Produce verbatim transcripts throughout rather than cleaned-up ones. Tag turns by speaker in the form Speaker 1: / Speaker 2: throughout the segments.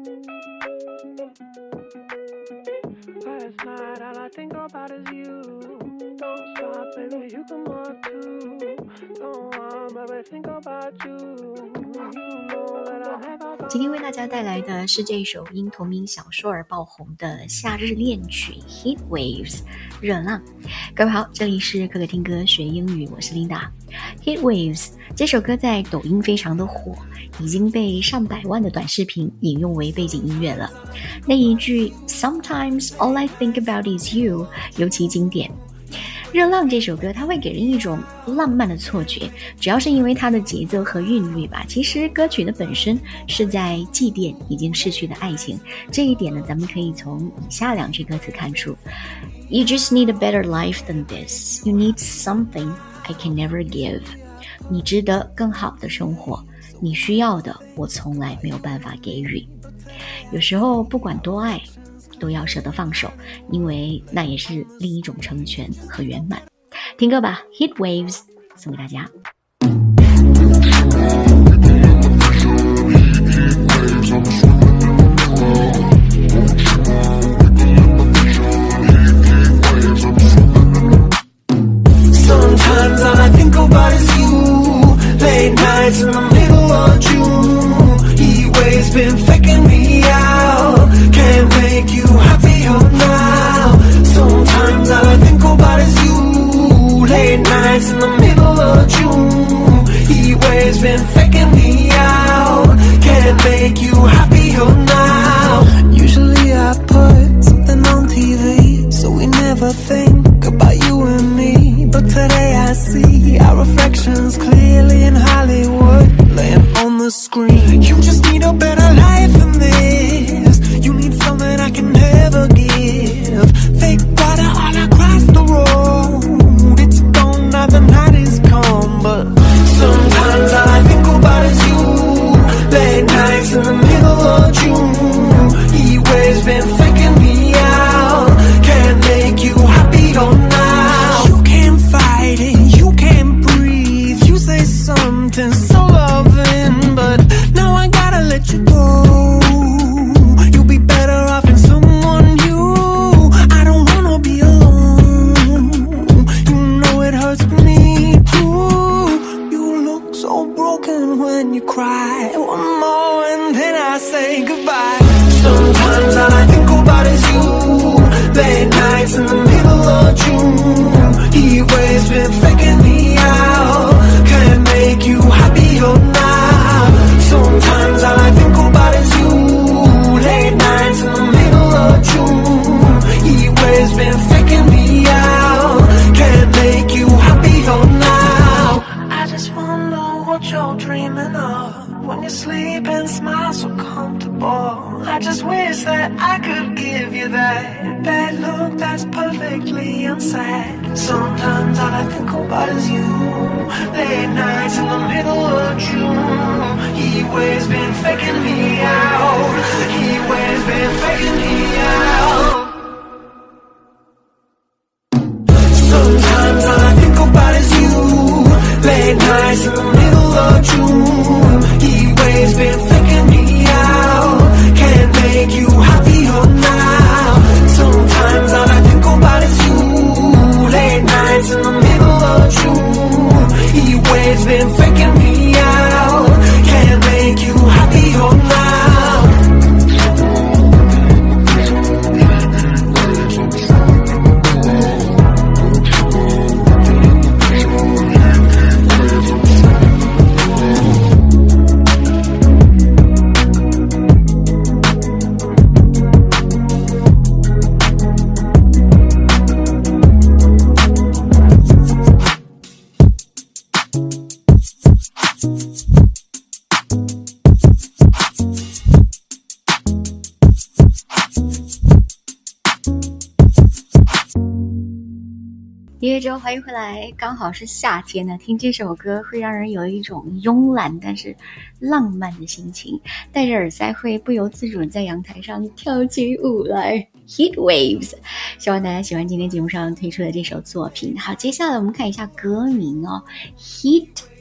Speaker 1: Last night all I think about is you. Don't stop, baby, you can walk too. Don't want, baby, think about you. You know that I never.
Speaker 2: 今天为大家带来的是这首因同名小说而爆红的夏日恋曲 Heat Waves 热浪。各位好，这里是可可听歌学英语，我是 Linda。 Heat Waves 这首歌在抖音非常的火，已经被上百万的短视频引用为背景音乐了。那一句 Sometimes all I think about is you 尤其经典。热浪这首歌它会给人一种浪漫的错觉，主要是因为它的节奏和韵律吧。其实歌曲的本身是在祭奠已经逝去的爱情，这一点呢，咱们可以从以下两句歌词看出。 You just need a better life than this. You need something I can never give. 你值得更好的生活，你需要的我从来没有办法给予。有时候不管多爱都要舍得放手，因为那也是另一种成全和圆满。听歌吧， Heat Waves 送给大家。
Speaker 3: Sometimes all I think about is you. Late nights in the middle of June. Heat waves been faking me out. Can't make you happier now. Sometimes all I think about is you. Late nights in the middle of June. Heat waves been faking me out. Can't make you happier now. Usually I put something on T V, so we never think about you and me. But today I see our reflections clearly in Hollywood, laying on the screen. You just need a better life than this. You need something I can never give. Fake water all across the road. It's gone now, the night is come. But sometimes all I think about is you. Late nights in the middle of June. Heat waves been faking me out. Can't make you happier now. You can't fight it, you can't breathe. You say something so loving, but now I gotta let you go. You'll be better off in someone new. I don't wanna be alone. You know it hurts me too. You look so broken when you cry. One more and then I say goodbye. Sometimes all I think about is you. Late nights in the middle of June. Heat waves been faking me out. Can't make you happier now. Sometimes all I think about is you. Late nights in the middle of June. Heat waves been faking me out. Can't make you happier now. I just wonder what you're dreaming of when you sleep and smile so comfortable. I just wish that I could give you that bad look that's perfectly unsaid. Sometimes all I think about is you. Late nights in the middle of June. Heat waves been faking me out. Heat waves been faking me out. Sometimes all I think about is you. Late nights in the middle of June. Heat waves been faking me out. Can't make you happier now. Sometimes all I think about is you. Late nights in the middle of June. Heat waves been faking me out. Can't make you happier now.
Speaker 2: 音乐周，欢迎回来。刚好是夏天呢，听这首歌会让人有一种慵懒但是浪漫的心情，戴着耳塞会不由自主地在阳台上跳起舞来。Heat Waves， 希望大家喜欢今天节目上推出的这首作品。好，接下来我们看一下歌名哦 ，Heat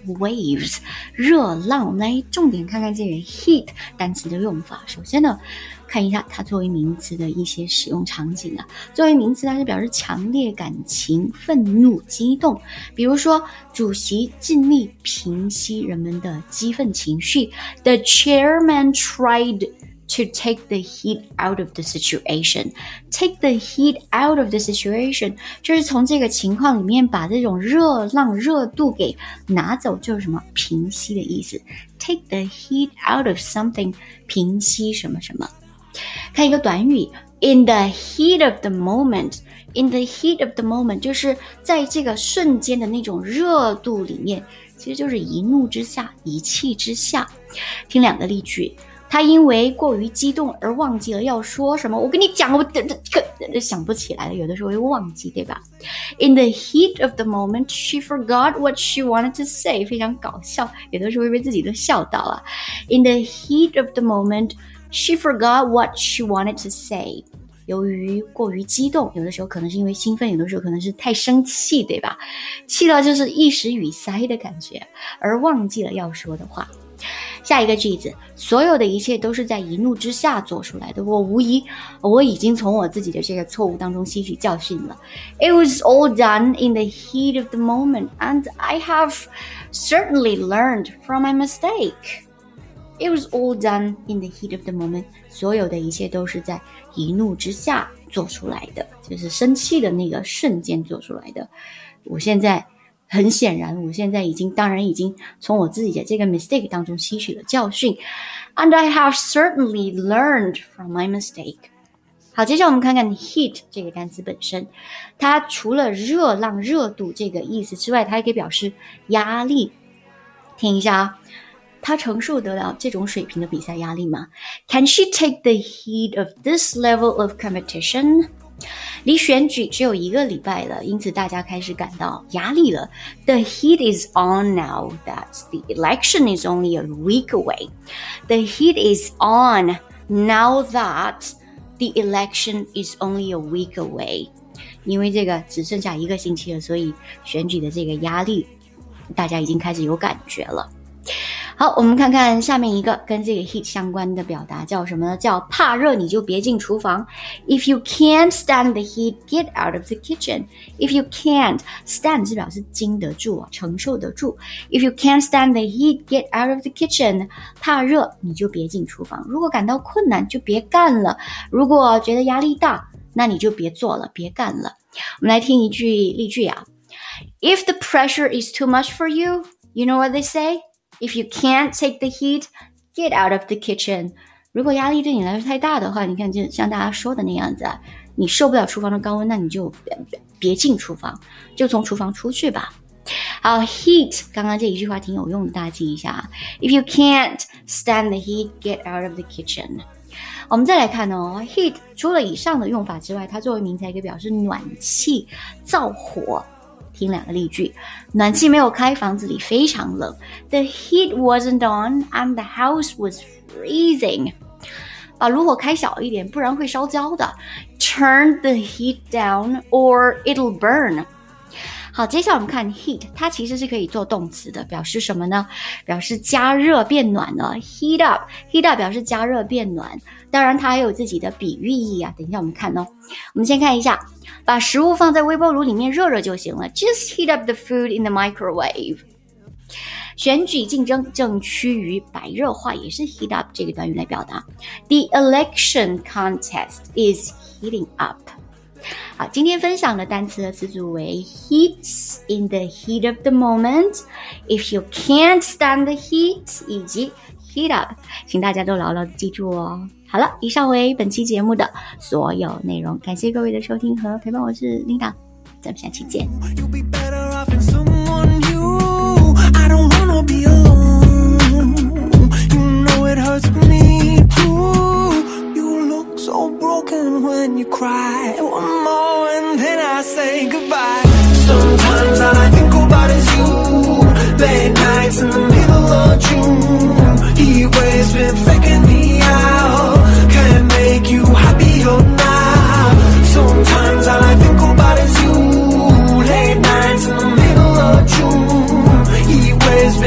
Speaker 2: waves 热浪。我们来重点看看这个 heat 单词的用法。首先呢，看一下它作为名词的一些使用场景啊。作为名词，它是表示强烈感情、愤怒、激动。比如说，主席尽力平息人们的激愤情绪。The chairman tried to take the heat out of the situation. Take the heat out of the situation 就是从这个情况里面把这种热浪热度给拿走，就是什么平息的意思。Take the heat out of something 平息什么什么。看一个短语 In the heat of the moment. In the heat of the moment 就是在这个瞬间的那种热度里面，其实就是一怒之下，一气之下。听两个例句。他因为过于激动而忘记了要说什么。我跟你讲，我想不起来了，有的时候会忘记，对吧？ In the heat of the moment, she forgot what she wanted to say. 非常搞笑，有的时候会被自己都笑到啊。In the heat of the moment, she forgot what she wanted to say. 由于过于激动，有的时候可能是因为兴奋，有的时候可能是太生气，对吧？气到就是一时语塞的感觉，而忘记了要说的话。下一个句子，所有的一切都是在一怒之下做出来的。我无疑，我已经从我自己的这个错误当中吸取教训了。It was all done in the heat of the moment, and I have certainly learned from my mistake. It was all done in the heat of the moment. 所有的一切都是在一怒之下做出来的，就是生气的那个瞬间做出来的。我现在很显然，我现在已经当然已经从我自己的这个 mistake 当中吸取了教训。And I have certainly learned from my mistake. 好，接下来我们看看 heat 这个单词本身。它除了热浪、热度这个意思之外，它还可以表示压力。听一下啊，他承受得了这种水平的比赛压力吗？ Can she take the heat of this level of competition?离选举只有一个礼拜了，因此大家开始感到压力了。The heat is on now that the election is only a week away. The heat is on now that the election is only a week away. 因为这个只剩下一个星期了，所以选举的这个压力，大家已经开始有感觉了。好，我们看看下面一个跟这个 heat 相关的表达叫什么呢？叫怕热你就别进厨房。If you can't stand the heat, get out of the kitchen. If you can't stand 是表示经得住，承受得住。If you can't stand the heat, get out of the kitchen. 怕热你就别进厨房。如果感到困难就别干了。如果觉得压力大，那你就别做了，别干了。我们来听一句例句啊。If the pressure is too much for you, you know what they say?If you can't take the heat, get out of the kitchen. 如果压力对你来说太大的话，你看就像大家说的那样子啊，你受不了厨房的高温，那你就别进厨房，就从厨房出去吧。好 heat 刚刚这一句话挺有用的，大家记一下。If you can't stand the heat, get out of the kitchen. 我们再来看哦 heat 除了以上的用法之外，它作为名词还可以表示暖气、燥火。听两个例句，暖气没有开，房子里非常冷。The heat wasn't on and the house was freezing. 把炉火开小一点，不然会烧焦的。Turn the heat down or it'll burn. 好，接下来我们看 heat， 它其实是可以做动词的，表示什么呢？表示加热变暖了。Heat up, heat up 表示加热变暖，当然它还有自己的比喻意义啊。等一下我们看哦。我们先看一下，把食物放在微波炉里面热热就行了。Just heat up the food in the microwave. 选举竞争正趋于白热化，也是 heat up 这个短语来表达。The election contest is heating up.好，今天分享的单词和词组为 heat, in the heat of the moment, if you can't stand the heat, 以及 heat up， 请大家都牢牢的记住哦。好了，以上为本期节目的所有内容，感谢各位的收听和陪伴，我是 Linda， 咱们下期见。
Speaker 3: So broken when you cry. One more and then I say goodbye. Sometimes all I think about is you. Late nights in the middle of June. Heat waves been faking me out. Can't make you happier now. Sometimes all I think about is you. Late nights in the middle of June. Heat waves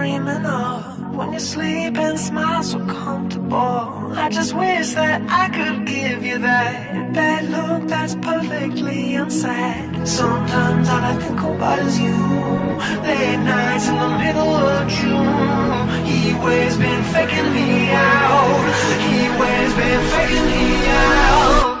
Speaker 3: dreaming of when you sleep and smile so comfortable. I just wish that I could give you that that look that's perfectly unsaid. Sometimes all I think about is you. Late nights in the middle of June. He waves been faking me out. He waves been faking me out.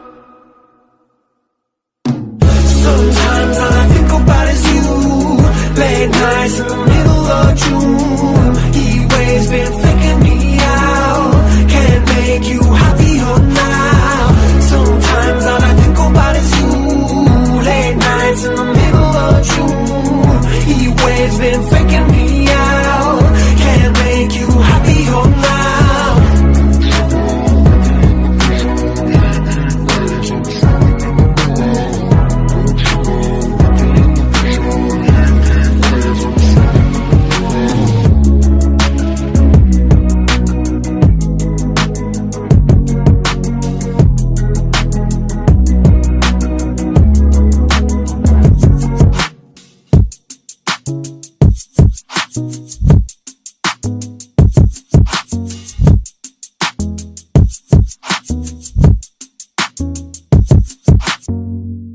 Speaker 3: Sometimes all I think about is you. Late nights in the middle of June. He waves been faking me out. Can't make you happier now. Sometimes all I think about is you. Late nights in the middle of June. He waves been faking me